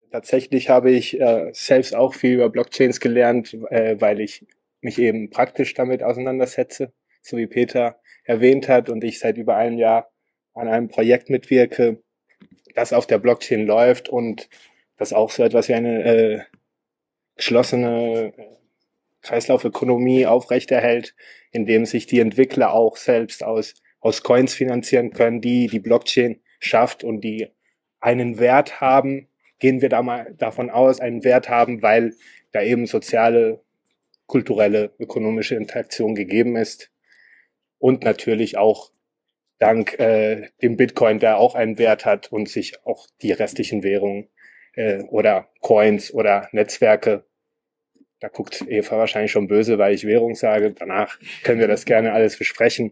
Tatsächlich habe ich selbst auch viel über Blockchains gelernt, weil ich mich eben praktisch damit auseinandersetze, so wie Peter erwähnt hat, und ich seit über einem Jahr an einem Projekt mitwirke, das auf der Blockchain läuft und das auch so etwas wie eine geschlossene Kreislaufökonomie aufrechterhält, indem sich die Entwickler auch selbst aus Coins finanzieren können, die die Blockchain schafft und die einen Wert haben, gehen wir da mal davon aus, einen Wert haben, weil da eben soziale, kulturelle, ökonomische Interaktion gegeben ist und natürlich auch dank dem Bitcoin, der auch einen Wert hat und sich auch die restlichen Währungen oder Coins oder Netzwerke, da guckt Eva wahrscheinlich schon böse, weil ich Währung sage, danach können wir das gerne alles besprechen,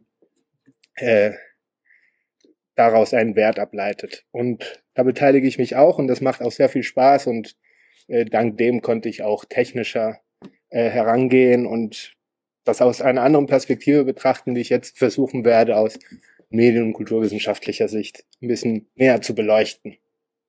daraus einen Wert ableitet. Und da beteilige ich mich auch und das macht auch sehr viel Spaß und dank dem konnte ich auch technischer herangehen und das aus einer anderen Perspektive betrachten, die ich jetzt versuchen werde, aus medien- und kulturwissenschaftlicher Sicht ein bisschen näher zu beleuchten.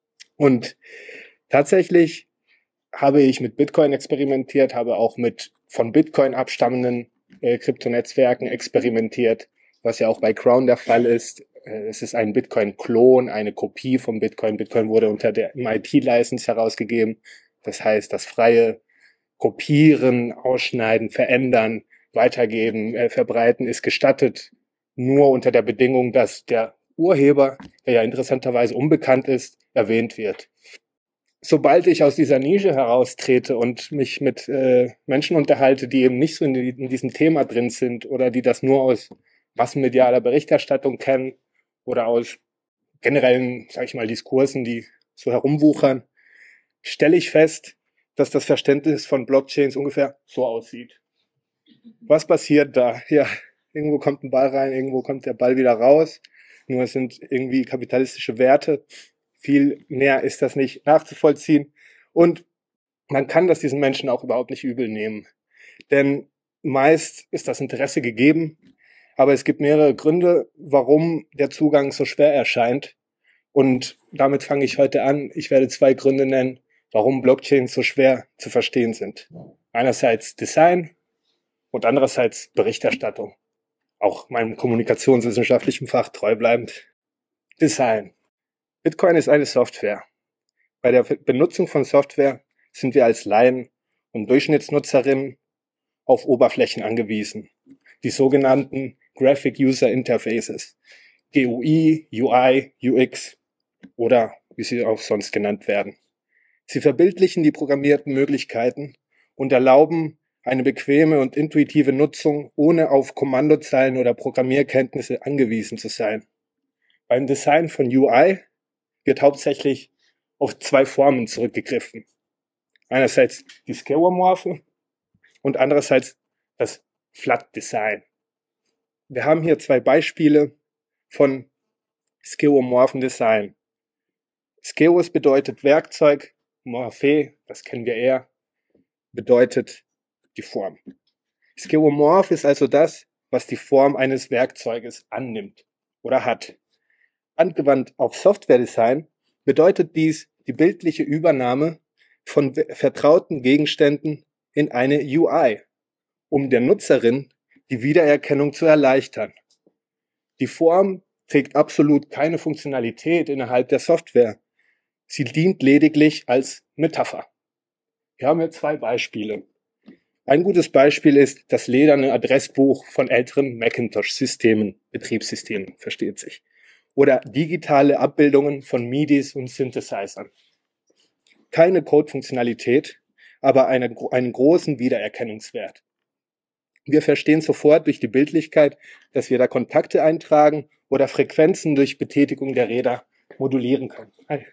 Und tatsächlich habe ich mit Bitcoin experimentiert, habe auch mit von Bitcoin abstammenden Kryptonetzwerken experimentiert, was ja auch bei Crown der Fall ist. Es ist ein Bitcoin-Klon, eine Kopie von Bitcoin. Bitcoin wurde unter der MIT-License herausgegeben. Das heißt, das freie Kopieren, Ausschneiden, Verändern, Weitergeben, Verbreiten ist gestattet, nur unter der Bedingung, dass der Urheber, der ja interessanterweise unbekannt ist, erwähnt wird. Sobald ich aus dieser Nische heraustrete und mich mit Menschen unterhalte, die eben nicht so in diesem Thema drin sind oder die das nur aus massenmedialer Berichterstattung kennen oder aus generellen, sag ich mal, Diskursen, die so herumwuchern, stelle ich fest, dass das Verständnis von Blockchains ungefähr so aussieht. Was passiert da? Ja, irgendwo kommt ein Ball rein, irgendwo kommt der Ball wieder raus. Nur es sind irgendwie kapitalistische Werte. Viel mehr ist das nicht nachzuvollziehen. Und man kann das diesen Menschen auch überhaupt nicht übel nehmen. Denn meist ist das Interesse gegeben, aber es gibt mehrere Gründe, warum der Zugang so schwer erscheint. Und damit fange ich heute an. Ich werde 2 Gründe nennen, warum Blockchains so schwer zu verstehen sind. Einerseits Design und andererseits Berichterstattung. Auch meinem kommunikationswissenschaftlichen Fach treu bleibend. Design. Bitcoin ist eine Software. Bei der Benutzung von Software sind wir als Laien und Durchschnittsnutzerinnen auf Oberflächen angewiesen. Die sogenannten Graphic User Interfaces. GUI, UI, UX oder wie sie auch sonst genannt werden. Sie verbildlichen die programmierten Möglichkeiten und erlauben eine bequeme und intuitive Nutzung, ohne auf Kommandozeilen oder Programmierkenntnisse angewiesen zu sein. Beim Design von UI wird hauptsächlich auf 2 Formen zurückgegriffen. Einerseits die Skeuomorphe und andererseits das Flat Design. Wir haben hier 2 Beispiele von skeuomorphen Design. Skeos bedeutet Werkzeug, Morphe, das kennen wir eher, bedeutet die Form. Skeuomorph ist also das, was die Form eines Werkzeuges annimmt oder hat. Angewandt auf Software-Design bedeutet dies die bildliche Übernahme von vertrauten Gegenständen in eine UI, um der Nutzerin die Wiedererkennung zu erleichtern. Die Form trägt absolut keine Funktionalität innerhalb der Software. Sie dient lediglich als Metapher. Wir haben hier 2 Beispiele. Ein gutes Beispiel ist das lederne Adressbuch von älteren Macintosh-Systemen, Betriebssystemen, versteht sich. Oder digitale Abbildungen von MIDIs und Synthesizern. Keine Code-Funktionalität, aber einen großen Wiedererkennungswert. Wir verstehen sofort durch die Bildlichkeit, dass wir da Kontakte eintragen oder Frequenzen durch Betätigung der Räder modulieren können.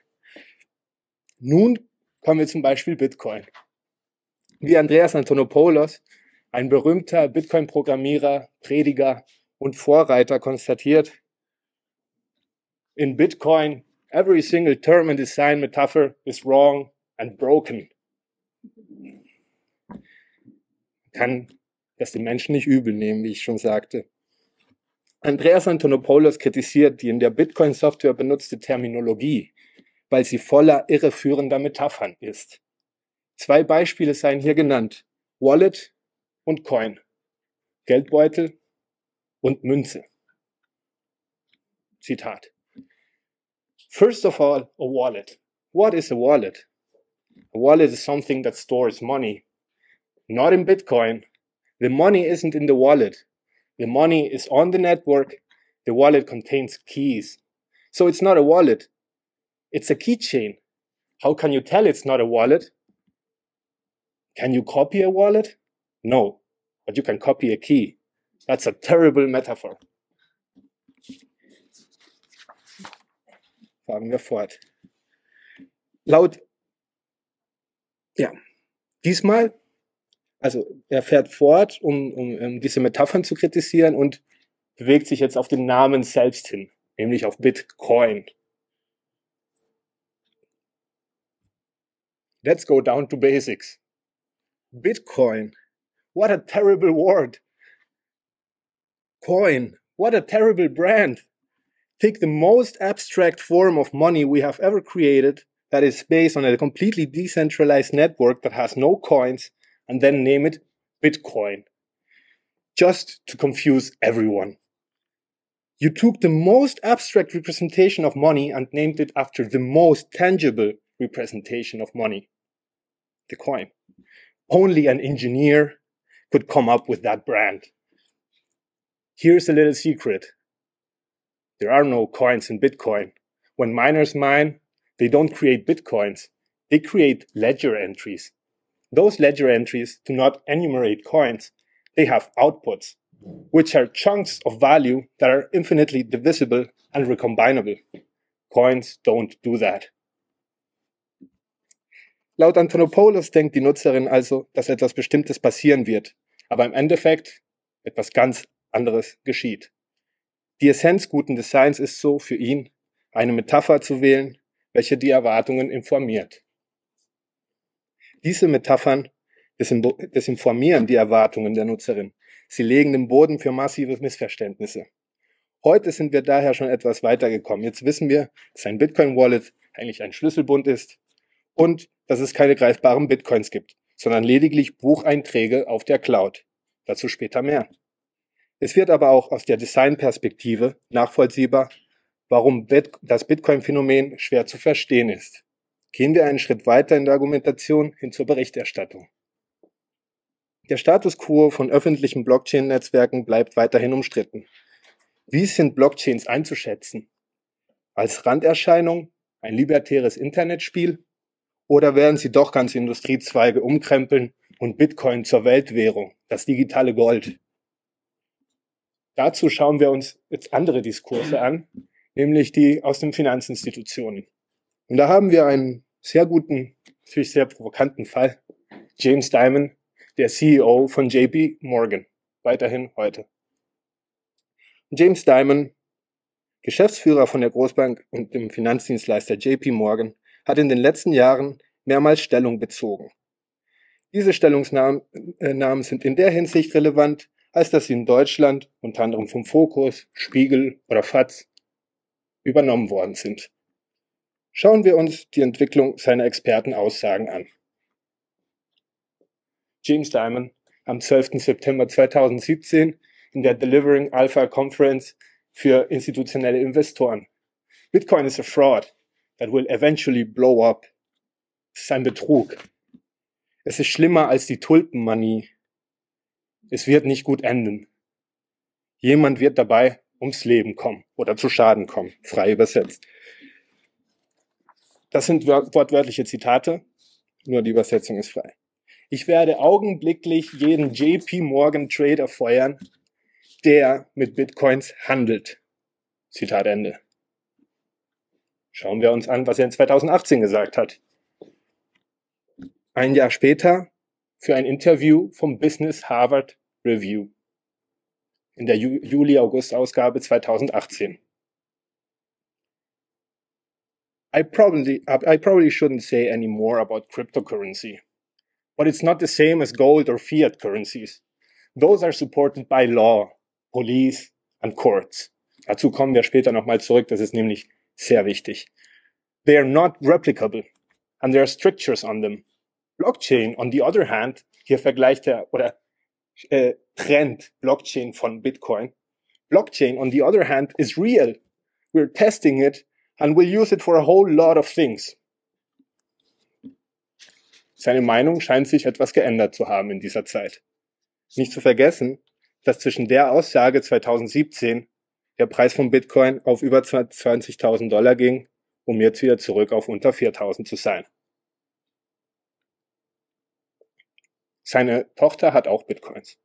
Nun kommen wir zum Beispiel Bitcoin. Wie Andreas Antonopoulos, ein berühmter Bitcoin-Programmierer, Prediger und Vorreiter, konstatiert, in Bitcoin, every single term and design metaphor is wrong and broken. Kann das den Menschen nicht übel nehmen, wie ich schon sagte. Andreas Antonopoulos kritisiert die in der Bitcoin-Software benutzte Terminologie, weil sie voller irreführender Metaphern ist. 2 Beispiele seien hier genannt: Wallet und Coin, Geldbeutel und Münze. Zitat. First of all, a wallet. What is a wallet? A wallet is something that stores money. Not in Bitcoin. The money isn't in the wallet. The money is on the network. The wallet contains keys. So it's not a wallet. It's a keychain. How can you tell it's not a wallet? Can you copy a wallet? No, but you can copy a key. That's a terrible metaphor. Fahren wir fort. Diesmal, also er fährt fort, um diese Metaphern zu kritisieren und bewegt sich jetzt auf den Namen selbst hin, nämlich auf Bitcoin. Let's go down to basics. Bitcoin. What a terrible word. Coin. What a terrible brand. Take the most abstract form of money we have ever created that is based on a completely decentralized network that has no coins and then name it Bitcoin. Just to confuse everyone. You took the most abstract representation of money and named it after the most tangible representation of money, the coin. Only an engineer could come up with that brand. Here's a little secret. There are no coins in Bitcoin. When miners mine, they don't create Bitcoins. They create ledger entries. Those ledger entries do not enumerate coins. They have outputs, which are chunks of value that are infinitely divisible and recombinable. Coins don't do that. Laut Antonopoulos denkt die Nutzerin also, dass etwas Bestimmtes passieren wird, aber im Endeffekt etwas ganz anderes geschieht. Die Essenz guten Designs ist so für ihn, eine Metapher zu wählen, welche die Erwartungen informiert. Diese Metaphern desinformieren die Erwartungen der Nutzerin. Sie legen den Boden für massive Missverständnisse. Heute sind wir daher schon etwas weitergekommen. Jetzt wissen wir, dass ein Bitcoin-Wallet eigentlich ein Schlüsselbund ist und dass es keine greifbaren Bitcoins gibt, sondern lediglich Bucheinträge auf der Cloud. Dazu später mehr. Es wird aber auch aus der Designperspektive nachvollziehbar, warum das Bitcoin-Phänomen schwer zu verstehen ist. Gehen wir einen Schritt weiter in der Argumentation hin zur Berichterstattung. Der Status quo von öffentlichen Blockchain-Netzwerken bleibt weiterhin umstritten. Wie sind Blockchains einzuschätzen? Als Randerscheinung, ein libertäres Internetspiel? Oder werden sie doch ganze Industriezweige umkrempeln und Bitcoin zur Weltwährung, das digitale Gold? Dazu schauen wir uns jetzt andere Diskurse an, nämlich die aus den Finanzinstitutionen. Und da haben wir einen sehr guten, natürlich sehr provokanten Fall. James Dimon, der CEO von JP Morgan, weiterhin heute. James Dimon, Geschäftsführer von der Großbank und dem Finanzdienstleister JP Morgan, hat in den letzten Jahren mehrmals Stellung bezogen. Diese Stellungnahmen sind in der Hinsicht relevant, als dass sie in Deutschland unter anderem vom Focus, Spiegel oder FAZ übernommen worden sind. Schauen wir uns die Entwicklung seiner Expertenaussagen an. James Dimon am 12. September 2017 in der Delivering Alpha Conference für institutionelle Investoren. Bitcoin is a fraud that will eventually blow up. Es ist ein Betrug. Es ist schlimmer als die Tulpenmanie. Es wird nicht gut enden. Jemand wird dabei ums Leben kommen oder zu Schaden kommen, frei übersetzt. Das sind wortwörtliche Zitate, nur die Übersetzung ist frei. Ich werde augenblicklich jeden JP Morgan Trader feuern, der mit Bitcoins handelt. Zitat Ende. Schauen wir uns an, was er in 2018 gesagt hat. Ein Jahr später für ein Interview vom Business Harvard Review in der Juli-August-Ausgabe 2018. I probably shouldn't say any more about cryptocurrency, but it's not the same as gold or fiat currencies. Those are supported by law, police and courts. Dazu kommen wir später nochmal zurück, das ist nämlich sehr wichtig. They are not replicable and there are strictures on them. Blockchain, on the other hand, hier vergleicht er oder trennt Blockchain von Bitcoin. Blockchain, on the other hand, is real. We're testing it and we'll use it for a whole lot of things. Seine Meinung scheint sich etwas geändert zu haben in dieser Zeit. Nicht zu vergessen, dass zwischen der Aussage 2017 der Preis von Bitcoin auf über $20.000 ging, um jetzt wieder zurück auf unter 4.000 zu sein. Seine Tochter hat auch Bitcoins.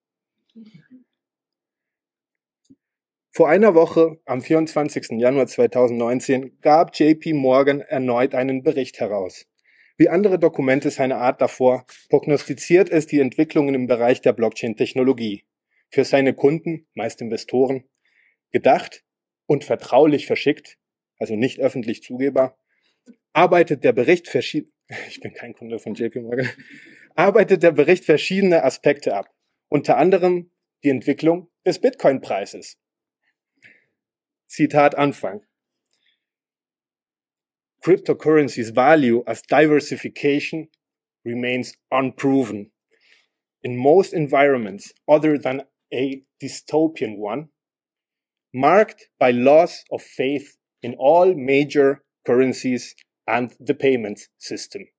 Vor einer Woche, am 24. Januar 2019, gab JP Morgan erneut einen Bericht heraus. Wie andere Dokumente seiner Art davor, prognostiziert es die Entwicklungen im Bereich der Blockchain-Technologie. Für seine Kunden, meist Investoren, gedacht und vertraulich verschickt, also nicht öffentlich zugehbar, arbeitet der Bericht verschiedene Aspekte ab, unter anderem die Entwicklung des Bitcoin-Preises. Zitat Anfang. Cryptocurrency's value as diversification remains unproven. In most environments other than a dystopian one, marked by loss of faith in all major currencies and the payment system.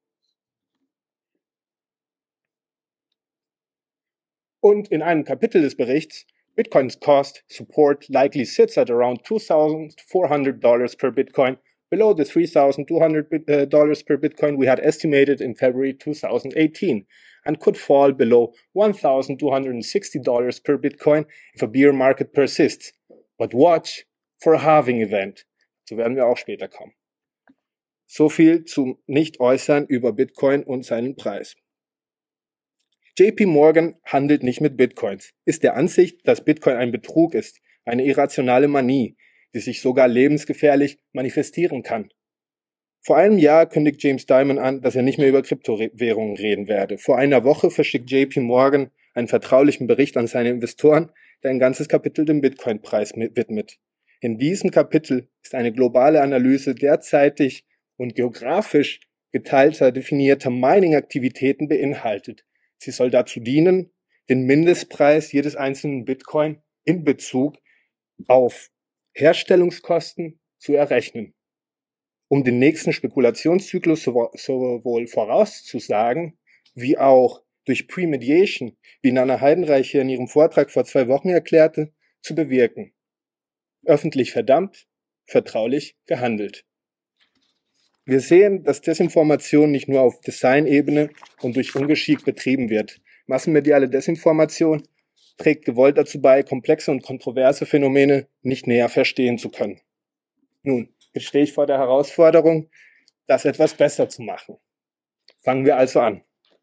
Und in einem Kapitel des Berichts, Bitcoin's cost support likely sits at around $2,400 per Bitcoin, below the $3,200 per Bitcoin we had estimated in February 2018, and could fall below $1,260 per Bitcoin if a bear market persists. But watch for a halving event. So werden wir auch später kommen. So viel zum Nicht-Äußern über Bitcoin und seinen Preis. JP Morgan handelt nicht mit Bitcoins, ist der Ansicht, dass Bitcoin ein Betrug ist, eine irrationale Manie, die sich sogar lebensgefährlich manifestieren kann. Vor einem Jahr kündigt James Dimon an, dass er nicht mehr über Kryptowährungen reden werde. Vor einer Woche verschickt JP Morgan einen vertraulichen Bericht an seine Investoren, der ein ganzes Kapitel dem Bitcoin-Preis widmet. In diesem Kapitel ist eine globale Analyse derzeitig und geografisch geteilter, definierter Mining-Aktivitäten beinhaltet. Sie soll dazu dienen, den Mindestpreis jedes einzelnen Bitcoin in Bezug auf Herstellungskosten zu errechnen. Um den nächsten Spekulationszyklus sowohl vorauszusagen, wie auch durch Premediation, wie Nana Heidenreich hier in ihrem Vortrag vor 2 Wochen erklärte, zu bewirken. Öffentlich verdammt, vertraulich gehandelt. Wir sehen, dass Desinformation nicht nur auf Designebene und durch Ungeschick betrieben wird. Massenmediale Desinformation trägt gewollt dazu bei, komplexe und kontroverse Phänomene nicht näher verstehen zu können. Nun, jetzt stehe ich vor der Herausforderung, das etwas besser zu machen. Fangen wir also an.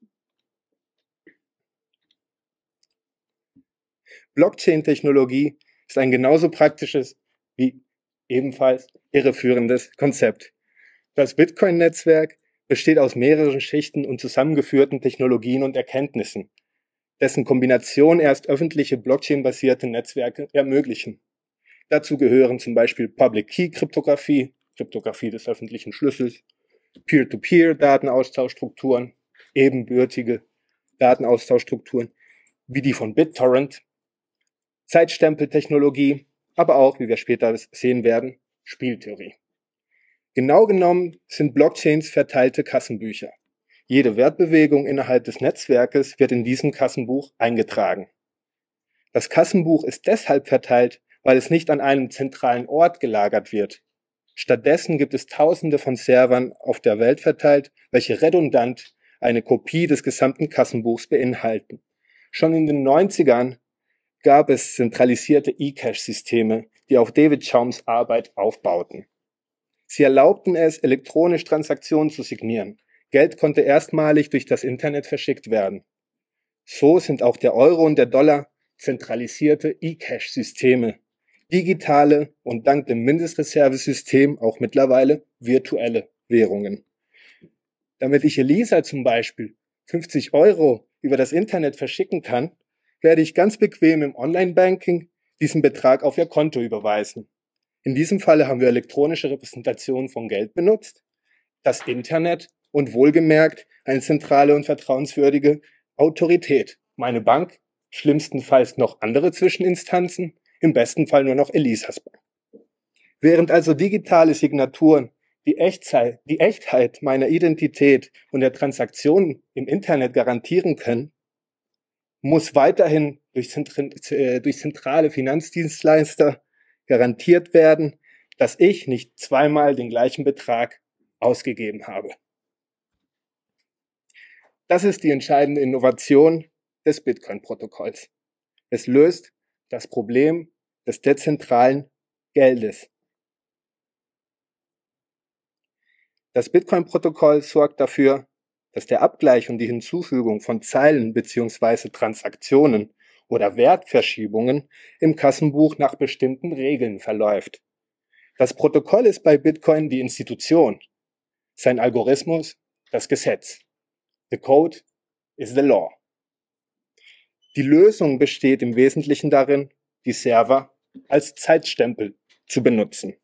Blockchain-Technologie ist ein genauso praktisches wie ebenfalls irreführendes Konzept. Das Bitcoin-Netzwerk besteht aus mehreren Schichten und zusammengeführten Technologien und Erkenntnissen, dessen Kombination erst öffentliche Blockchain-basierte Netzwerke ermöglichen. Dazu gehören zum Beispiel Public-Key-Kryptographie, Kryptographie des öffentlichen Schlüssels, Peer-to-Peer-Datenaustauschstrukturen, ebenbürtige Datenaustauschstrukturen wie die von BitTorrent, Zeitstempeltechnologie, aber auch, wie wir später sehen werden, Spieltheorie. Genau genommen sind Blockchains verteilte Kassenbücher. Jede Wertbewegung innerhalb des Netzwerkes wird in diesem Kassenbuch eingetragen. Das Kassenbuch ist deshalb verteilt, weil es nicht an einem zentralen Ort gelagert wird. Stattdessen gibt es Tausende von Servern auf der Welt verteilt, welche redundant eine Kopie des gesamten Kassenbuchs beinhalten. Schon in den 90ern gab es zentralisierte eCash-Systeme, die auf David Chaums Arbeit aufbauten. Sie erlaubten es, elektronisch Transaktionen zu signieren. Geld konnte erstmalig durch das Internet verschickt werden. So sind auch der Euro und der Dollar zentralisierte eCash-Systeme, digitale und dank dem Mindestreservesystem auch mittlerweile virtuelle Währungen. Damit ich Elisa zum Beispiel 50 € über das Internet verschicken kann, werde ich ganz bequem im Online-Banking diesen Betrag auf ihr Konto überweisen. In diesem Falle haben wir elektronische Repräsentation von Geld benutzt, das Internet und wohlgemerkt eine zentrale und vertrauenswürdige Autorität. Meine Bank, schlimmstenfalls noch andere Zwischeninstanzen, im besten Fall nur noch Elisas Bank. Während also digitale Signaturen die Echtheit meiner Identität und der Transaktionen im Internet garantieren können, muss weiterhin durch zentrale Finanzdienstleister garantiert werden, dass ich nicht zweimal den gleichen Betrag ausgegeben habe. Das ist die entscheidende Innovation des Bitcoin-Protokolls. Es löst das Problem des dezentralen Geldes. Das Bitcoin-Protokoll sorgt dafür, dass der Abgleich und die Hinzufügung von Zeilen bzw. Transaktionen oder Wertverschiebungen im Kassenbuch nach bestimmten Regeln verläuft. Das Protokoll ist bei Bitcoin die Institution, sein Algorithmus das Gesetz. The code is the law. Die Lösung besteht im Wesentlichen darin, die Server als Zeitstempel zu benutzen.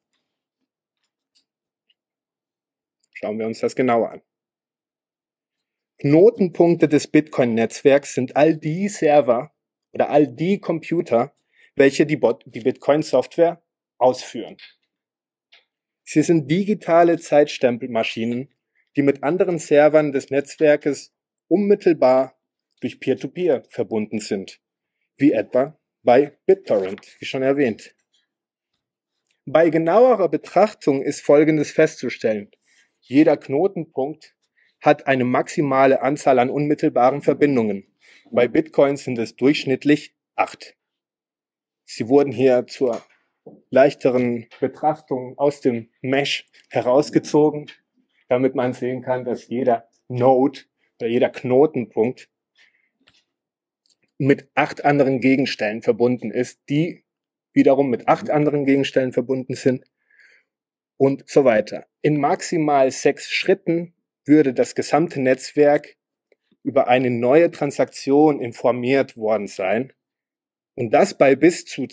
Schauen wir uns das genauer an. Knotenpunkte des Bitcoin-Netzwerks sind all die Server oder all die Computer, welche die Bitcoin-Software ausführen. Sie sind digitale Zeitstempelmaschinen, die mit anderen Servern des Netzwerkes unmittelbar durch Peer-to-Peer verbunden sind, wie etwa bei BitTorrent, wie schon erwähnt. Bei genauerer Betrachtung ist Folgendes festzustellen. Jeder Knotenpunkt hat eine maximale Anzahl an unmittelbaren Verbindungen. Bei Bitcoin sind es durchschnittlich 8. Sie wurden hier zur leichteren Betrachtung aus dem Mesh herausgezogen, damit man sehen kann, dass jeder Node oder jeder Knotenpunkt mit 8 anderen Gegenstellen verbunden ist, die wiederum mit 8 anderen Gegenstellen verbunden sind und so weiter. In maximal 6 Schritten würde das gesamte Netzwerk über eine neue Transaktion informiert worden sein. Und das bei bis zu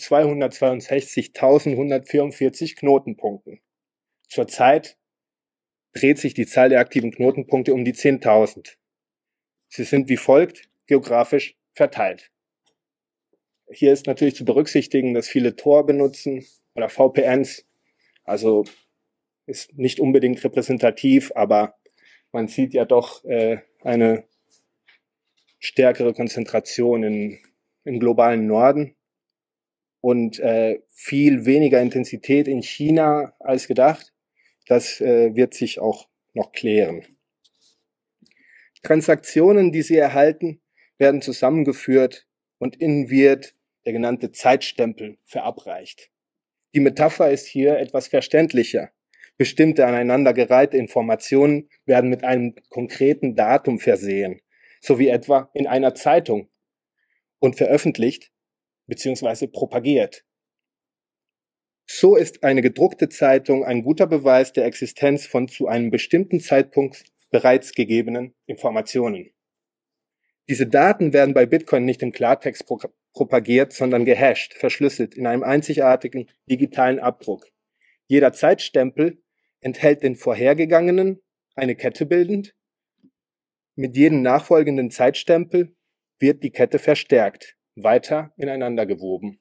262.144 Knotenpunkten. Zurzeit dreht sich die Zahl der aktiven Knotenpunkte um die 10.000. Sie sind wie folgt geografisch verteilt. Hier ist natürlich zu berücksichtigen, dass viele Tor benutzen oder VPNs. Also ist nicht unbedingt repräsentativ, aber man sieht ja doch eine stärkere Konzentration im globalen Norden und viel weniger Intensität in China als gedacht. Das wird sich auch noch klären. Transaktionen, die Sie erhalten, werden zusammengeführt und ihnen wird der genannte Zeitstempel verabreicht. Die Metapher ist hier etwas verständlicher. Bestimmte aneinandergereihte Informationen werden mit einem konkreten Datum versehen, so wie etwa in einer Zeitung und veröffentlicht bzw. propagiert. So ist eine gedruckte Zeitung ein guter Beweis der Existenz von zu einem bestimmten Zeitpunkt bereits gegebenen Informationen. Diese Daten werden bei Bitcoin nicht im Klartext propagiert, sondern gehasht, verschlüsselt in einem einzigartigen digitalen Abdruck. Jeder Zeitstempel enthält den vorhergegangenen, eine Kette bildend. Mit jedem nachfolgenden Zeitstempel wird die Kette verstärkt, weiter ineinander gewoben.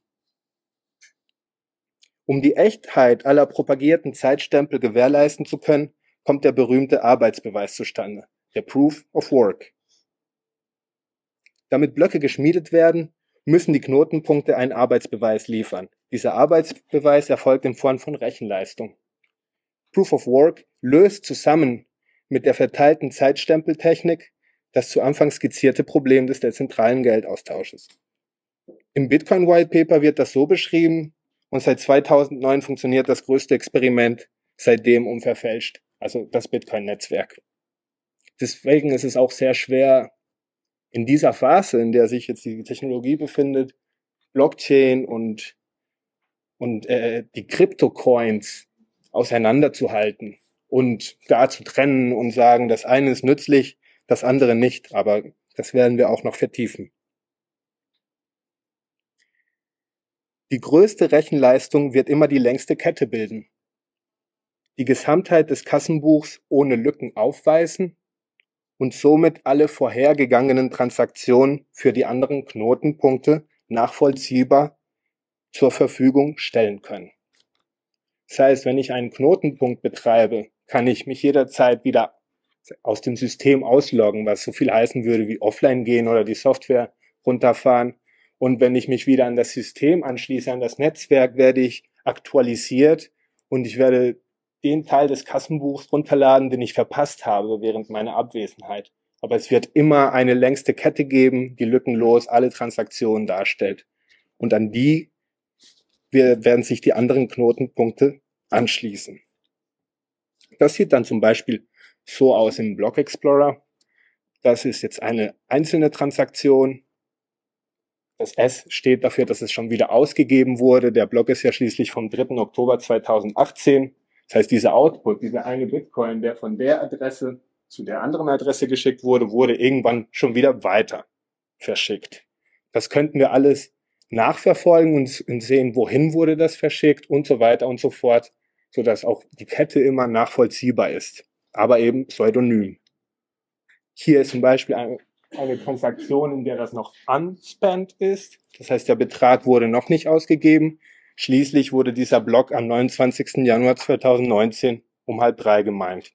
Um die Echtheit aller propagierten Zeitstempel gewährleisten zu können, kommt der berühmte Arbeitsbeweis zustande, der Proof of Work. Damit Blöcke geschmiedet werden, müssen die Knotenpunkte einen Arbeitsbeweis liefern. Dieser Arbeitsbeweis erfolgt in Form von Rechenleistung. Proof of Work löst zusammen mit der verteilten Zeitstempeltechnik das zu Anfang skizzierte Problem des dezentralen Geldaustausches. Im Bitcoin White Paper wird das so beschrieben und seit 2009 funktioniert das größte Experiment seitdem unverfälscht, also das Bitcoin-Netzwerk. Deswegen ist es auch sehr schwer, in dieser Phase, in der sich jetzt die Technologie befindet, Blockchain und die Kryptocoins auseinanderzuhalten und gar zu trennen und sagen, das eine ist nützlich, das andere nicht, aber das werden wir auch noch vertiefen. Die größte Rechenleistung wird immer die längste Kette bilden. Die Gesamtheit des Kassenbuchs ohne Lücken aufweisen und somit alle vorhergegangenen Transaktionen für die anderen Knotenpunkte nachvollziehbar zur Verfügung stellen können. Das heißt, wenn ich einen Knotenpunkt betreibe, kann ich mich jederzeit wieder aus dem System ausloggen, was so viel heißen würde wie offline gehen oder die Software runterfahren. Und wenn ich mich wieder an das System anschließe, an das Netzwerk, werde ich aktualisiert und ich werde den Teil des Kassenbuchs runterladen, den ich verpasst habe während meiner Abwesenheit. Aber es wird immer eine längste Kette geben, die lückenlos alle Transaktionen darstellt. Und an die werden sich die anderen Knotenpunkte anschließen. Das sieht dann zum Beispiel so aus im Block Explorer. Das ist jetzt eine einzelne Transaktion. Das S steht dafür, dass es schon wieder ausgegeben wurde. Der Block ist ja schließlich vom 3. Oktober 2018. Das heißt, dieser Output, dieser eine Bitcoin, der von der Adresse zu der anderen Adresse geschickt wurde, wurde irgendwann schon wieder weiter verschickt. Das könnten wir alles nachverfolgen und sehen, wohin wurde das verschickt und so weiter und so fort, sodass auch die Kette immer nachvollziehbar ist, aber eben pseudonym. Hier ist zum Beispiel eine Transaktion, in der das noch unspent ist. Das heißt, der Betrag wurde noch nicht ausgegeben. Schließlich wurde dieser Block am 29. Januar 2019 um 2:30 gemeint.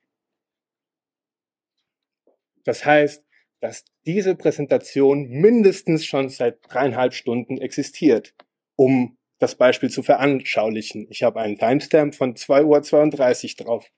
Das heißt, dass diese Präsentation mindestens schon seit 3,5 Stunden existiert, um das Beispiel zu veranschaulichen. Ich habe einen Timestamp von 2:32 Uhr drauf.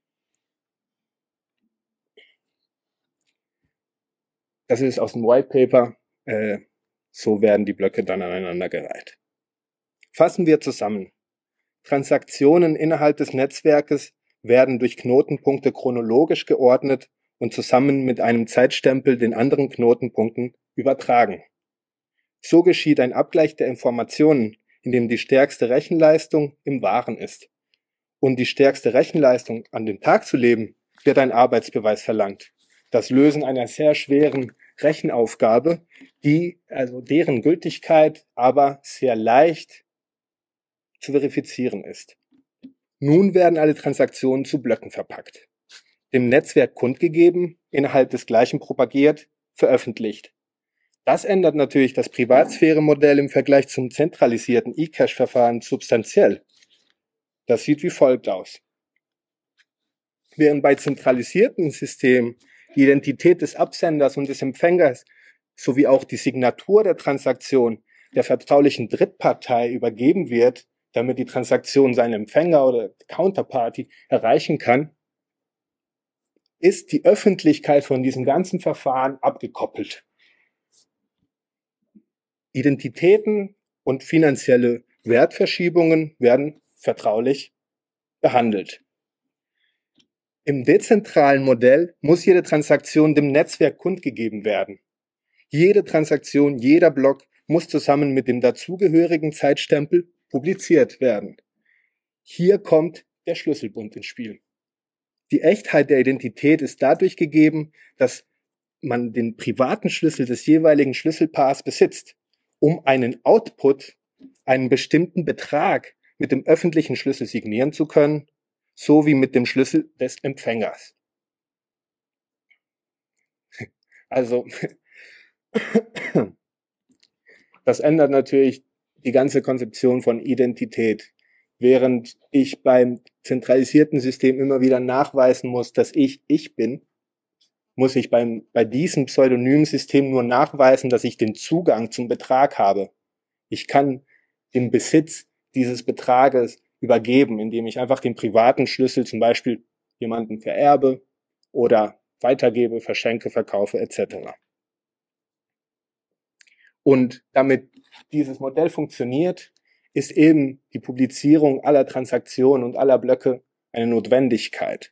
Das ist aus dem White Paper. So werden die Blöcke dann aneinandergereiht. Fassen wir zusammen. Transaktionen innerhalb des Netzwerkes werden durch Knotenpunkte chronologisch geordnet und zusammen mit einem Zeitstempel den anderen Knotenpunkten übertragen. So geschieht ein Abgleich der Informationen, in dem die stärkste Rechenleistung im Wahren ist. Und die stärkste Rechenleistung an den Tag zu legen, wird ein Arbeitsbeweis verlangt. Das Lösen einer sehr schweren Rechenaufgabe, deren Gültigkeit aber sehr leicht zu verifizieren ist. Nun werden alle Transaktionen zu Blöcken verpackt, dem Netzwerk kundgegeben, innerhalb des gleichen propagiert, veröffentlicht. Das ändert natürlich das Privatsphäre-Modell im Vergleich zum zentralisierten eCash-Verfahren substanziell. Das sieht wie folgt aus. Während bei zentralisierten Systemen die Identität des Absenders und des Empfängers sowie auch die Signatur der Transaktion der vertraulichen Drittpartei übergeben wird, damit die Transaktion seinen Empfänger oder Counterparty erreichen kann, ist die Öffentlichkeit von diesem ganzen Verfahren abgekoppelt. Identitäten und finanzielle Wertverschiebungen werden vertraulich behandelt. Im dezentralen Modell muss jede Transaktion dem Netzwerk kundgegeben werden. Jede Transaktion, jeder Block muss zusammen mit dem dazugehörigen Zeitstempel publiziert werden. Hier kommt der Schlüsselbund ins Spiel. Die Echtheit der Identität ist dadurch gegeben, dass man den privaten Schlüssel des jeweiligen Schlüsselpaars besitzt, um einen Output, einen bestimmten Betrag mit dem öffentlichen Schlüssel signieren zu können, sowie mit dem Schlüssel des Empfängers. Also, das ändert natürlich die ganze Konzeption von Identität. Während ich beim zentralisierten System immer wieder nachweisen muss, dass ich bin, muss ich bei diesem pseudonymen System nur nachweisen, dass ich den Zugang zum Betrag habe. Ich kann den Besitz dieses Betrages übergeben, indem ich einfach den privaten Schlüssel zum Beispiel jemanden vererbe oder weitergebe, verschenke, verkaufe etc. Und damit dieses Modell funktioniert, ist eben die Publizierung aller Transaktionen und aller Blöcke eine Notwendigkeit.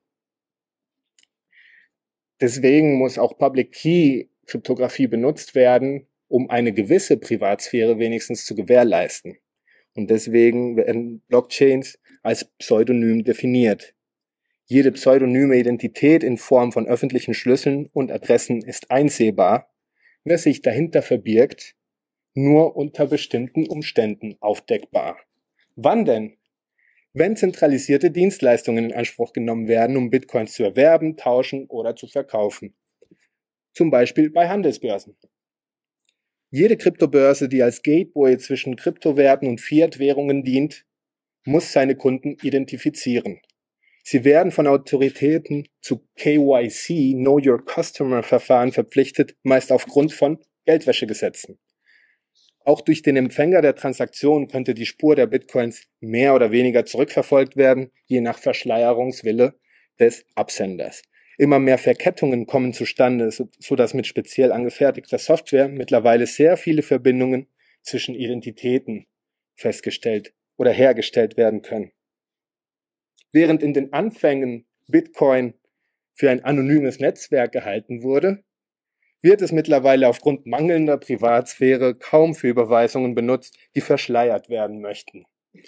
Deswegen muss auch Public Key Kryptographie benutzt werden, um eine gewisse Privatsphäre wenigstens zu gewährleisten. Und deswegen werden Blockchains als Pseudonym definiert. Jede pseudonyme Identität in Form von öffentlichen Schlüsseln und Adressen ist einsehbar. Wer sich dahinter verbirgt, nur unter bestimmten Umständen aufdeckbar. Wann denn? Wenn zentralisierte Dienstleistungen in Anspruch genommen werden, um Bitcoins zu erwerben, tauschen oder zu verkaufen. Zum Beispiel bei Handelsbörsen. Jede Kryptobörse, die als Gateway zwischen Kryptowerten und Fiat-Währungen dient, muss seine Kunden identifizieren. Sie werden von Autoritäten zu KYC, Know Your Customer Verfahren verpflichtet, meist aufgrund von Geldwäschegesetzen. Auch durch den Empfänger der Transaktion könnte die Spur der Bitcoins mehr oder weniger zurückverfolgt werden, je nach Verschleierungswille des Absenders. Immer mehr Verkettungen kommen zustande, sodass mit speziell angefertigter Software mittlerweile sehr viele Verbindungen zwischen Identitäten festgestellt oder hergestellt werden können. Während in den Anfängen Bitcoin für ein anonymes Netzwerk gehalten wurde, wird es mittlerweile aufgrund mangelnder Privatsphäre kaum für Überweisungen benutzt, die verschleiert werden möchten.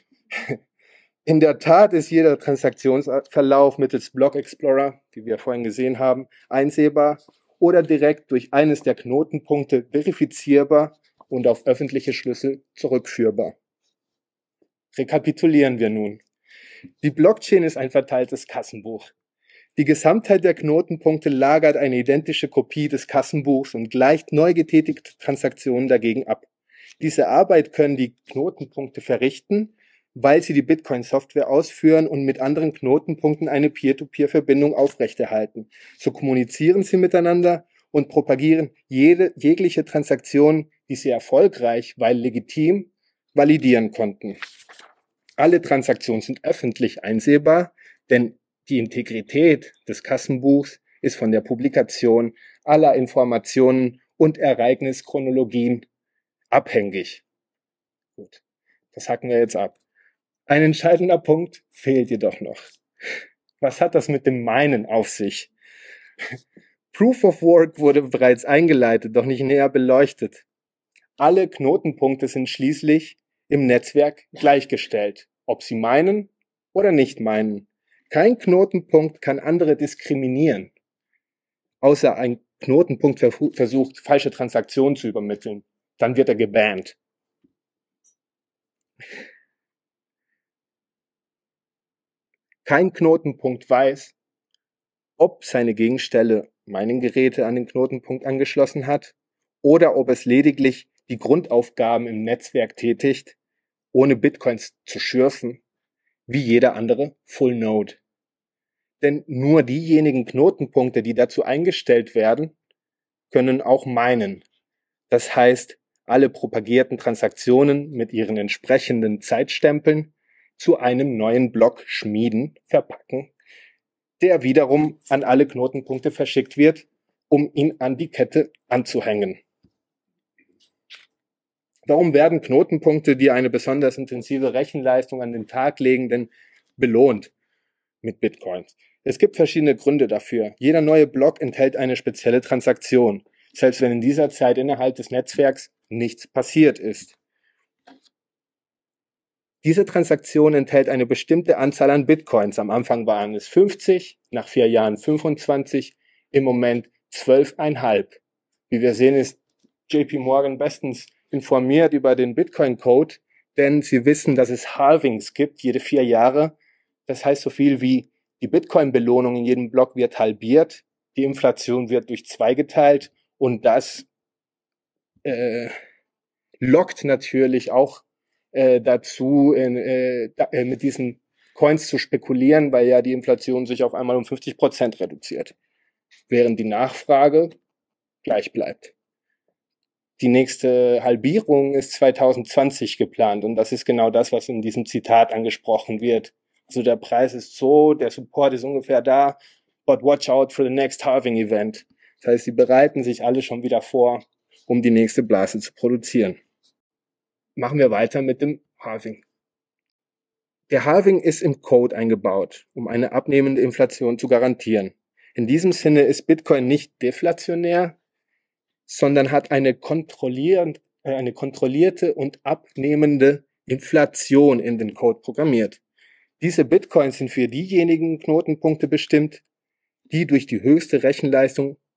In der Tat ist jeder Transaktionsverlauf mittels Block Explorer, wie wir vorhin gesehen haben, einsehbar oder direkt durch eines der Knotenpunkte verifizierbar und auf öffentliche Schlüssel zurückführbar. Rekapitulieren wir nun. Die Blockchain ist ein verteiltes Kassenbuch. Die Gesamtheit der Knotenpunkte lagert eine identische Kopie des Kassenbuchs und gleicht neu getätigte Transaktionen dagegen ab. Diese Arbeit können die Knotenpunkte verrichten, weil sie die Bitcoin-Software ausführen und mit anderen Knotenpunkten eine Peer-to-Peer-Verbindung aufrechterhalten. So kommunizieren sie miteinander und propagieren jegliche Transaktion, die sie erfolgreich, weil legitim, validieren konnten. Alle Transaktionen sind öffentlich einsehbar, denn die Integrität des Kassenbuchs ist von der Publikation aller Informationen und Ereignischronologien abhängig. Gut, das hacken wir jetzt ab. Ein entscheidender Punkt fehlt jedoch noch. Was hat das mit dem Minen auf sich? Proof of Work wurde bereits eingeleitet, doch nicht näher beleuchtet. Alle Knotenpunkte sind schließlich im Netzwerk gleichgestellt, ob sie meinen oder nicht meinen. Kein Knotenpunkt kann andere diskriminieren, außer ein Knotenpunkt versucht, falsche Transaktionen zu übermitteln. Dann wird er gebannt. Kein Knotenpunkt weiß, ob seine Gegenstelle Mining-Geräte an den Knotenpunkt angeschlossen hat oder ob es lediglich die Grundaufgaben im Netzwerk tätigt, ohne Bitcoins zu schürfen, wie jeder andere Full Node. Denn nur diejenigen Knotenpunkte, die dazu eingestellt werden, können auch minen. Das heißt, alle propagierten Transaktionen mit ihren entsprechenden Zeitstempeln zu einem neuen Block schmieden, verpacken, der wiederum an alle Knotenpunkte verschickt wird, um ihn an die Kette anzuhängen. Warum werden Knotenpunkte, die eine besonders intensive Rechenleistung an den Tag legen, denn belohnt mit Bitcoins? Es gibt verschiedene Gründe dafür. Jeder neue Block enthält eine spezielle Transaktion, selbst wenn in dieser Zeit innerhalb des Netzwerks nichts passiert ist. Diese Transaktion enthält eine bestimmte Anzahl an Bitcoins. Am Anfang waren es 50, nach 4 Jahren 25, im Moment 12,5. Wie wir sehen, ist JP Morgan bestens informiert über den Bitcoin-Code, denn sie wissen, dass es Halvings gibt, jede 4 Jahre. Das heißt so viel wie die Bitcoin-Belohnung in jedem Block wird halbiert, die Inflation wird durch 2 geteilt und das lockt natürlich auch dazu, mit diesen Coins zu spekulieren, weil ja die Inflation sich auf einmal um 50% reduziert, während die Nachfrage gleich bleibt. Die nächste Halbierung ist 2020 geplant und das ist genau das, was in diesem Zitat angesprochen wird. Also der Preis ist so, der Support ist ungefähr da, but watch out for the next halving event. Das heißt, sie bereiten sich alle schon wieder vor, um die nächste Blase zu produzieren. Machen wir weiter mit dem Halving. Der Halving ist im Code eingebaut, um eine abnehmende Inflation zu garantieren. In diesem Sinne ist Bitcoin nicht deflationär, sondern hat eine kontrollierte und abnehmende Inflation in den Code programmiert. Diese Bitcoins sind für diejenigen Knotenpunkte bestimmt, die durch die höchste Rechenleistung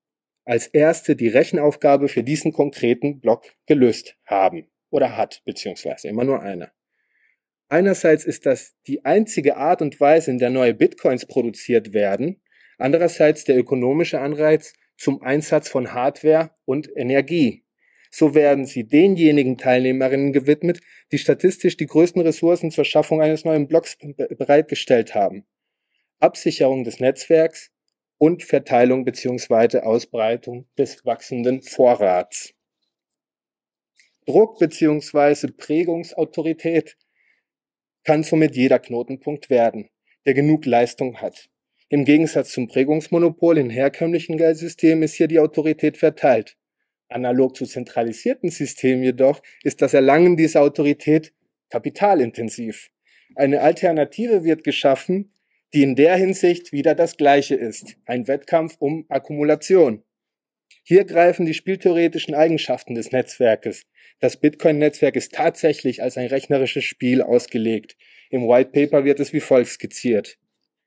als erste die Rechenaufgabe für diesen konkreten Block gelöst haben oder hat, beziehungsweise immer nur einer. Einerseits ist das die einzige Art und Weise, in der neue Bitcoins produziert werden, andererseits der ökonomische Anreiz zum Einsatz von Hardware und Energie. So werden sie denjenigen Teilnehmerinnen gewidmet, die statistisch die größten Ressourcen zur Schaffung eines neuen Blocks bereitgestellt haben. Absicherung des Netzwerks und Verteilung bzw. Ausbreitung des wachsenden Vorrats. Druck bzw. Prägungsautorität kann somit jeder Knotenpunkt werden, der genug Leistung hat. Im Gegensatz zum Prägungsmonopol in herkömmlichen Geldsystemen ist hier die Autorität verteilt. Analog zu zentralisierten Systemen jedoch ist das Erlangen dieser Autorität kapitalintensiv. Eine Alternative wird geschaffen, die in der Hinsicht wieder das Gleiche ist, ein Wettkampf um Akkumulation. Hier greifen die spieltheoretischen Eigenschaften des Netzwerkes. Das Bitcoin-Netzwerk ist tatsächlich als ein rechnerisches Spiel ausgelegt. Im White Paper wird es wie folgt skizziert.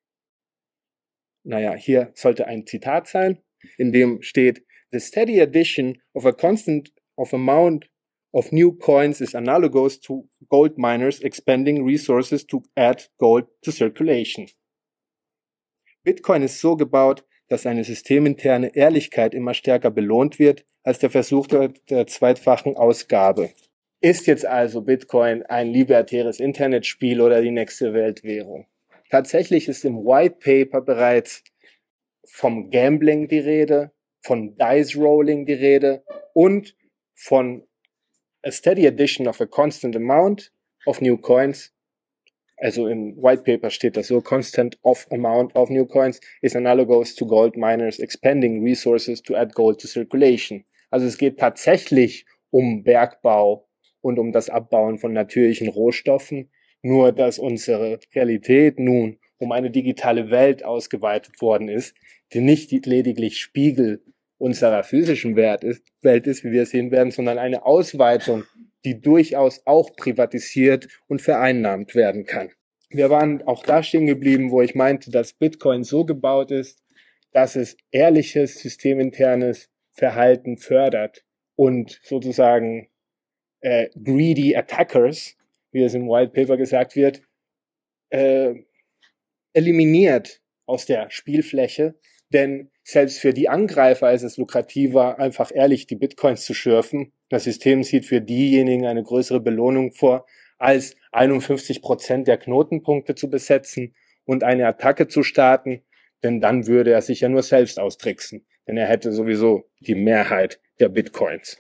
Naja, hier sollte ein Zitat sein, in dem steht: The steady addition of a constant amount of new coins is analogous to gold miners expending resources to add gold to circulation. Bitcoin ist so gebaut, dass eine systeminterne Ehrlichkeit immer stärker belohnt wird als der Versuch der zweitfachen Ausgabe. Ist jetzt also Bitcoin ein libertäres Internetspiel oder die nächste Weltwährung? Tatsächlich ist im White Paper bereits vom Gambling die Rede, von Dice Rolling die Rede und von a steady addition of a constant amount of new coins. Also im White Paper steht das so: constant of amount of new coins is analogous to gold miners expending resources to add gold to circulation. Also es geht tatsächlich um Bergbau und um das Abbauen von natürlichen Rohstoffen, nur dass unsere Realität nun um eine digitale Welt ausgeweitet worden ist, die nicht lediglich Spiegel unserer physischen Welt ist, wie wir sehen werden, sondern eine Ausweitung, die durchaus auch privatisiert und vereinnahmt werden kann. Wir waren auch da stehen geblieben, wo ich meinte, dass Bitcoin so gebaut ist, dass es ehrliches, systeminternes Verhalten fördert und sozusagen greedy attackers, wie es im White Paper gesagt wird, eliminiert aus der Spielfläche, denn selbst für die Angreifer ist es lukrativer, einfach ehrlich die Bitcoins zu schürfen. Das System sieht für diejenigen eine größere Belohnung vor, als 51% der Knotenpunkte zu besetzen und eine Attacke zu starten, denn dann würde er sich ja nur selbst austricksen, denn er hätte sowieso die Mehrheit der Bitcoins.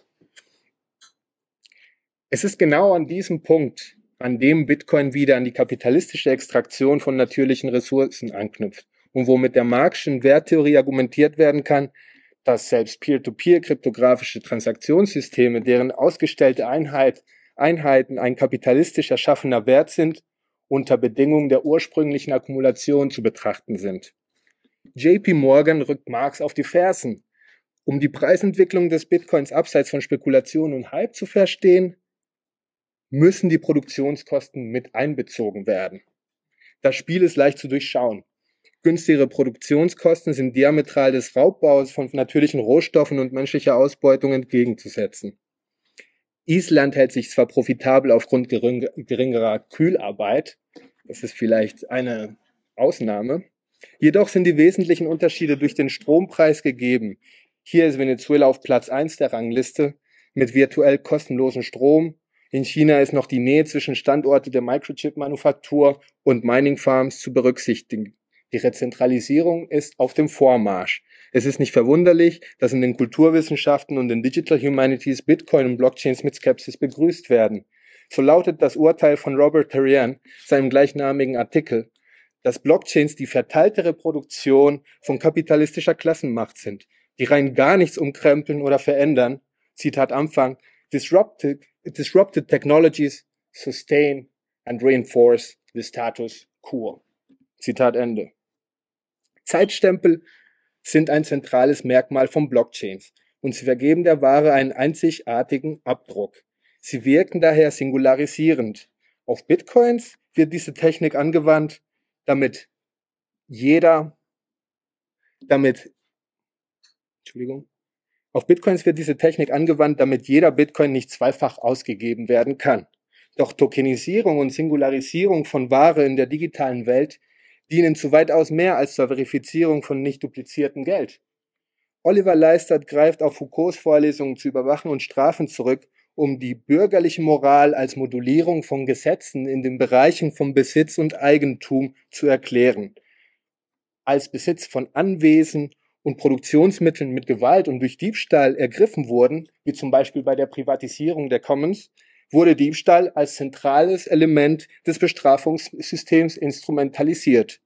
Es ist genau an diesem Punkt, an dem Bitcoin wieder an die kapitalistische Extraktion von natürlichen Ressourcen anknüpft und womit der Marxischen Werttheorie argumentiert werden kann, dass selbst peer-to-peer kryptografische Transaktionssysteme, deren ausgestellte Einheiten ein kapitalistisch erschaffener Wert sind, unter Bedingungen der ursprünglichen Akkumulation zu betrachten sind. JP Morgan rückt Marx auf die Fersen. Um die Preisentwicklung des Bitcoins abseits von Spekulation und Hype zu verstehen, müssen die Produktionskosten mit einbezogen werden. Das Spiel ist leicht zu durchschauen. Günstigere Produktionskosten sind diametral des Raubbaus von natürlichen Rohstoffen und menschlicher Ausbeutung entgegenzusetzen. Island hält sich zwar profitabel aufgrund geringerer Kühlarbeit, das ist vielleicht eine Ausnahme, jedoch sind die wesentlichen Unterschiede durch den Strompreis gegeben. Hier ist Venezuela auf Platz 1 der Rangliste mit virtuell kostenlosem Strom. In China ist noch die Nähe zwischen Standorten der Microchip-Manufaktur und Mining-Farms zu berücksichtigen. Die Rezentralisierung ist auf dem Vormarsch. Es ist nicht verwunderlich, dass in den Kulturwissenschaften und den Digital Humanities Bitcoin und Blockchains mit Skepsis begrüßt werden. So lautet das Urteil von Robert Therrien, seinem gleichnamigen Artikel, dass Blockchains die verteilte Reproduktion von kapitalistischer Klassenmacht sind, die rein gar nichts umkrempeln oder verändern. Zitat Anfang: Disrupted technologies sustain and reinforce the status quo. Zitat Ende. Zeitstempel sind ein zentrales Merkmal von Blockchains und sie vergeben der Ware einen einzigartigen Abdruck. Sie wirken daher singularisierend. Auf Bitcoins wird diese Technik angewandt, damit Auf Bitcoins wird diese Technik angewandt, damit jeder Bitcoin nicht zweifach ausgegeben werden kann. Doch Tokenisierung und Singularisierung von Ware in der digitalen Welt dienen zu weitaus mehr als zur Verifizierung von nicht dupliziertem Geld. Oliver Leistert greift auf Foucaults Vorlesungen zu Überwachen und Strafen zurück, um die bürgerliche Moral als Modulierung von Gesetzen in den Bereichen von Besitz und Eigentum zu erklären. Als Besitz von Anwesen und Produktionsmitteln mit Gewalt und durch Diebstahl ergriffen wurden, wie zum Beispiel bei der Privatisierung der Commons, wurde Diebstahl als zentrales Element des Bestrafungssystems instrumentalisiert.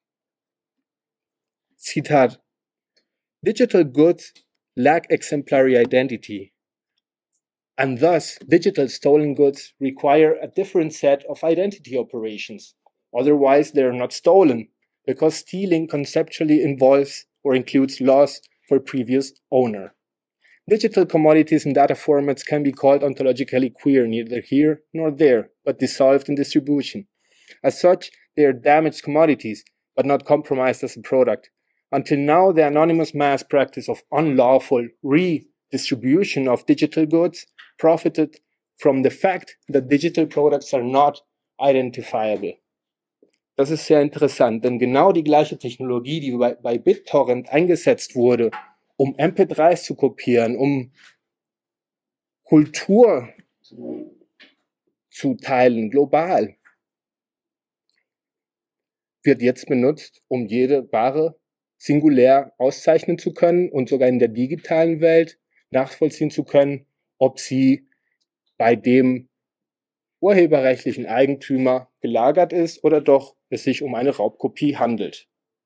Zitat: Digital goods lack exemplary identity, and thus digital stolen goods require a different set of identity operations. Otherwise, they are not stolen, because stealing conceptually involves or includes loss for previous owner. Digital commodities and data formats can be called ontologically queer, neither here nor there, but dissolved in distribution. As such, they are damaged commodities, but not compromised as a product. Until now, the anonymous mass practice of unlawful redistribution of digital goods profited from the fact that digital products are not identifiable. Das ist sehr interessant, denn genau die gleiche Technologie, die bei BitTorrent eingesetzt wurde, um MP3s zu kopieren, um Kultur zu teilen, global, wird jetzt benutzt, um jede Ware singulär auszeichnen zu können und sogar in der digitalen Welt nachvollziehen zu können, ob sie bei dem urheberrechtlichen Eigentümer gelagert ist oder doch es sich um eine Raubkopie handelt.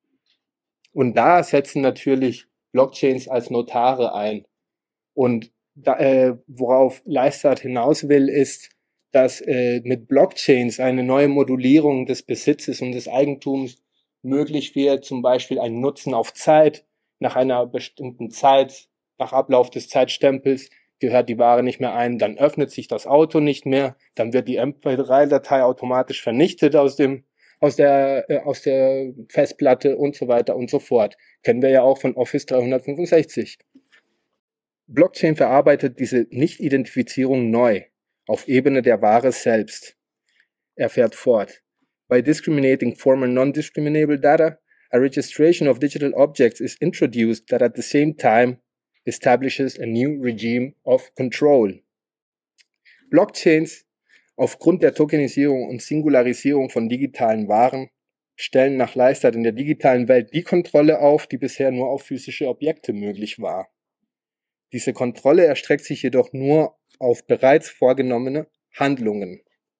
Und da setzen natürlich Blockchains als Notare ein. Und worauf Leistert hinaus will, ist, dass mit Blockchains eine neue Modulierung des Besitzes und des Eigentums möglich wird, zum Beispiel ein Nutzen auf Zeit. Nach einer bestimmten Zeit, nach Ablauf des Zeitstempels, gehört die Ware nicht mehr ein, dann öffnet sich das Auto nicht mehr, dann wird die MP3-Datei automatisch vernichtet aus der Festplatte und so weiter und so fort. Kennen wir ja auch von Office 365. Blockchain verarbeitet diese Nicht-Identifizierung neu, auf Ebene der Ware selbst. Er fährt fort. By discriminating former non-discriminable data, a registration of digital objects is introduced that at the same time establishes a new regime of control. Blockchains aufgrund der Tokenisierung und Singularisierung von digitalen Waren stellen nach Leistert in der digitalen Welt die Kontrolle auf, die bisher nur auf physische Objekte möglich war. Diese Kontrolle erstreckt sich jedoch nur auf bereits vorgenommene Handlungen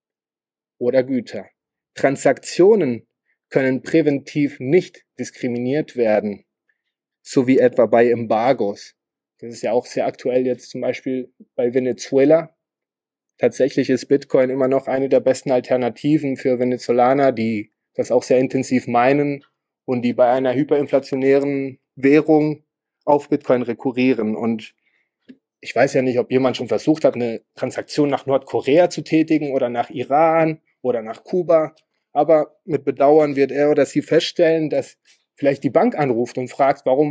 oder Güter. Transaktionen können präventiv nicht diskriminiert werden, so wie etwa bei Embargos. Das ist ja auch sehr aktuell jetzt zum Beispiel bei Venezuela. Tatsächlich ist Bitcoin immer noch eine der besten Alternativen für Venezolaner, die das auch sehr intensiv meinen und die bei einer hyperinflationären Währung auf Bitcoin rekurrieren. Und ich weiß ja nicht, ob jemand schon versucht hat, eine Transaktion nach Nordkorea zu tätigen oder nach Iran oder nach Kuba. Aber mit Bedauern wird er oder sie feststellen, dass vielleicht die Bank anruft und fragt, warum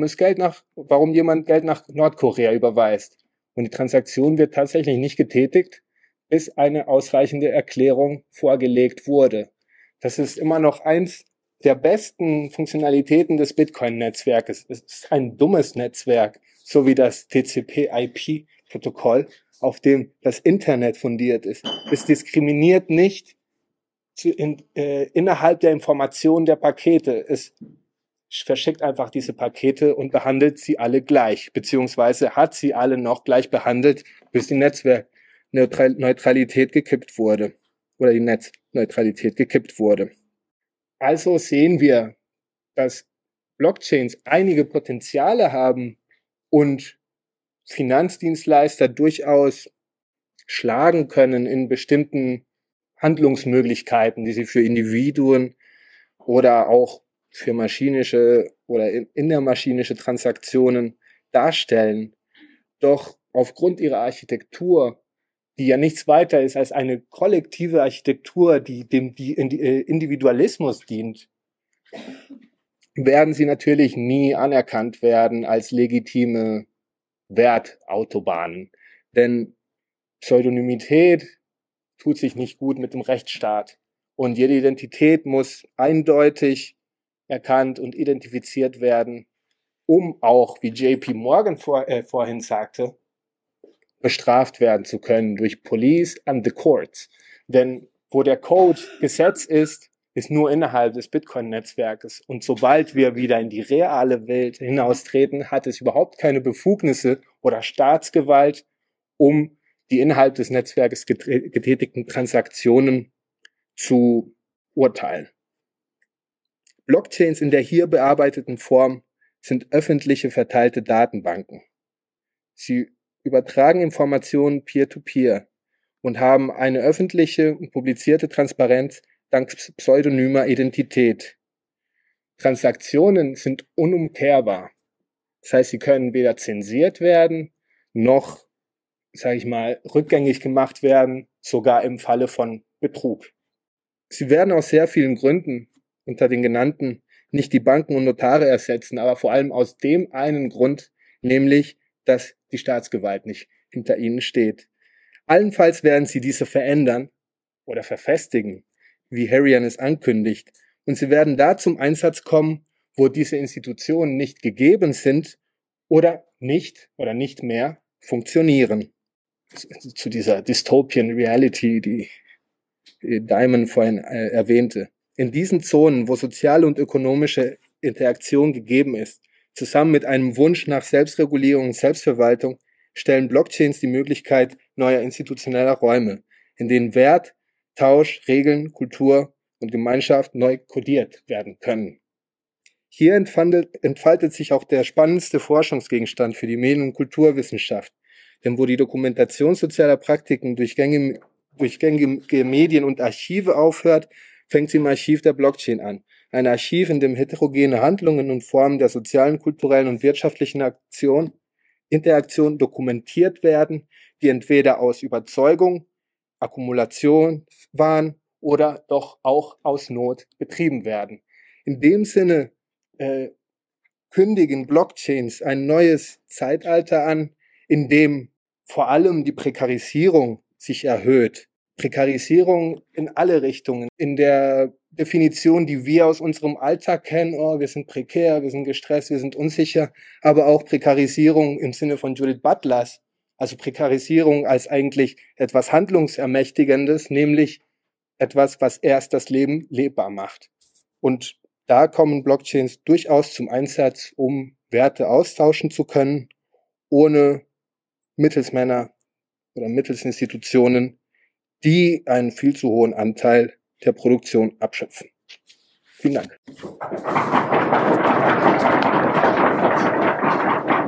jemand Geld nach Nordkorea überweist. Und die Transaktion wird tatsächlich nicht getätigt, bis eine ausreichende Erklärung vorgelegt wurde. Das ist immer noch eins der besten Funktionalitäten des Bitcoin-Netzwerkes. Es ist ein dummes Netzwerk, so wie das TCP/IP-Protokoll, auf dem das Internet fundiert ist. Es diskriminiert nicht innerhalb der Information der Pakete. Es verschickt einfach diese Pakete und behandelt sie alle gleich, beziehungsweise hat sie alle noch gleich behandelt, bis die Netzneutralität gekippt wurde oder die Netzneutralität gekippt wurde. Also sehen wir, dass Blockchains einige Potenziale haben und Finanzdienstleister durchaus schlagen können in bestimmten Handlungsmöglichkeiten, die sie für Individuen oder auch für maschinische oder innermaschinische Transaktionen darstellen. Doch aufgrund ihrer Architektur, die ja nichts weiter ist als eine kollektive Architektur, die dem Individualismus dient, werden sie natürlich nie anerkannt werden als legitime Wertautobahnen. Denn Pseudonymität tut sich nicht gut mit dem Rechtsstaat. Und jede Identität muss eindeutig erkannt und identifiziert werden, um auch, wie JP Morgan vorhin sagte, bestraft werden zu können durch Police and the Courts. Denn wo der Code Gesetz ist nur innerhalb des Bitcoin-Netzwerkes. Und sobald wir wieder in die reale Welt hinaustreten, hat es überhaupt keine Befugnisse oder Staatsgewalt, um die innerhalb des Netzwerkes getätigten Transaktionen zu urteilen. Blockchains in der hier bearbeiteten Form sind öffentliche verteilte Datenbanken. Sie übertragen Informationen peer-to-peer und haben eine öffentliche und publizierte Transparenz dank pseudonymer Identität. Transaktionen sind unumkehrbar. Das heißt, sie können weder zensiert werden, noch, sage ich mal, rückgängig gemacht werden, sogar im Falle von Betrug. Sie werden aus sehr vielen Gründen unter den genannten nicht die Banken und Notare ersetzen, aber vor allem aus dem einen Grund, nämlich, dass die Staatsgewalt nicht hinter ihnen steht. Allenfalls werden sie diese verändern oder verfestigen, wie Herian es ankündigt, und sie werden da zum Einsatz kommen, wo diese Institutionen nicht gegeben sind oder nicht mehr funktionieren. Zu dieser Dystopian Reality, die Diamond vorhin erwähnte. In diesen Zonen, wo soziale und ökonomische Interaktion gegeben ist, zusammen mit einem Wunsch nach Selbstregulierung und Selbstverwaltung, stellen Blockchains die Möglichkeit neuer institutioneller Räume, in denen Wert, Tausch, Regeln, Kultur und Gemeinschaft neu kodiert werden können. Hier entfaltet sich auch der spannendste Forschungsgegenstand für die Medien- und Kulturwissenschaft, denn wo die Dokumentation sozialer Praktiken durch gängige Medien und Archive aufhört, fängt sie im Archiv der Blockchain an. Ein Archiv, in dem heterogene Handlungen und Formen der sozialen, kulturellen und wirtschaftlichen Interaktion dokumentiert werden, die entweder aus Überzeugung, Akkumulation waren oder doch auch aus Not betrieben werden. In dem Sinne kündigen Blockchains ein neues Zeitalter an, in dem vor allem die Prekarisierung sich erhöht. Prekarisierung in alle Richtungen. In der Definition, die wir aus unserem Alltag kennen, wir sind prekär, wir sind gestresst, wir sind unsicher, aber auch Prekarisierung im Sinne von Judith Butlers, also Prekarisierung als eigentlich etwas Handlungsermächtigendes, nämlich etwas, was erst das Leben lebbar macht. Und da kommen Blockchains durchaus zum Einsatz, um Werte austauschen zu können, ohne Mittelsmänner oder Mittelsinstitutionen, die einen viel zu hohen Anteil der Produktion abschöpfen. Vielen Dank.